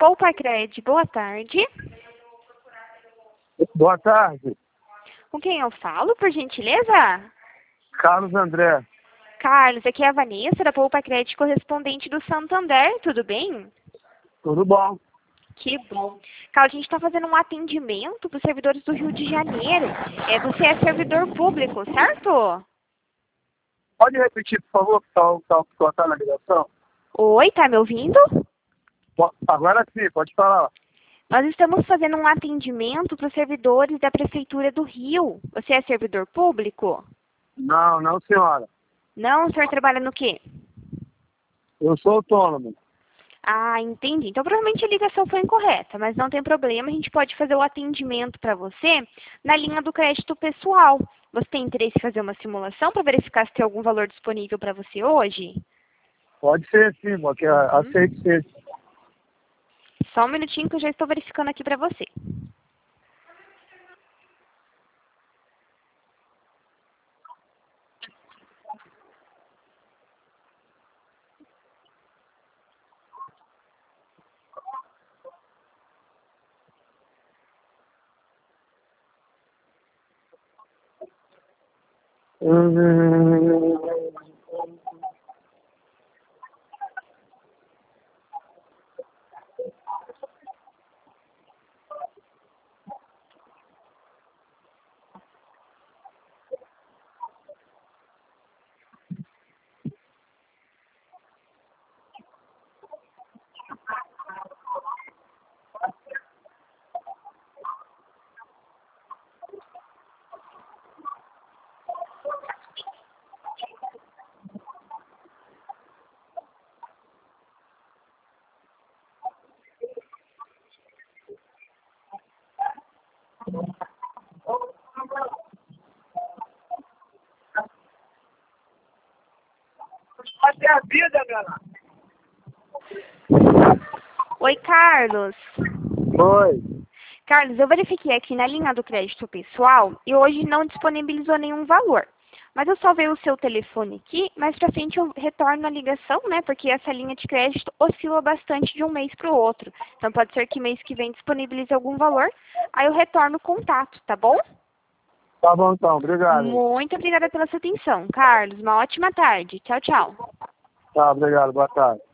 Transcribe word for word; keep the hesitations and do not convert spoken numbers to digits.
Poupa Cred, boa tarde. Boa tarde. Com quem eu falo, por gentileza? Carlos André. Carlos, aqui é a Vanessa, da Poupa Cred, correspondente do Santander, tudo bem? Tudo bom? Que bom. Carlos, a gente está fazendo um atendimento para os servidores do Rio de Janeiro. É, você é servidor público, certo? Pode repetir, por favor, que está tá, tá, tá na ligação? Oi, tá me ouvindo? Po- Agora sim, pode falar. Nós estamos fazendo um atendimento para os servidores da Prefeitura do Rio. Você é servidor público? Não, não, senhora. Não, o senhor trabalha no quê? Eu sou autônomo. Ah, entendi. Então, provavelmente a ligação foi incorreta, mas não tem problema. A gente pode fazer o atendimento para você na linha do crédito pessoal. Você tem interesse em fazer uma simulação para verificar se tem algum valor disponível para você hoje? Pode ser sim, porque Uhum. aceito ser. Só um minutinho que eu já estou verificando aqui para você. Até a vida, minha. Oi, Carlos. Oi. Carlos, eu verifiquei aqui na linha do crédito pessoal e hoje não disponibilizou nenhum valor. Mas eu salvei o seu telefone aqui, mais pra frente eu retorno a ligação, né? Porque essa linha de crédito oscila bastante de um mês para o outro. Então pode ser que mês que vem disponibilize algum valor, aí eu retorno o contato, tá bom? Tá bom então, obrigado. Muito obrigada pela sua atenção, Carlos. Uma ótima tarde. Tchau, tchau. Tá, obrigado, boa tarde.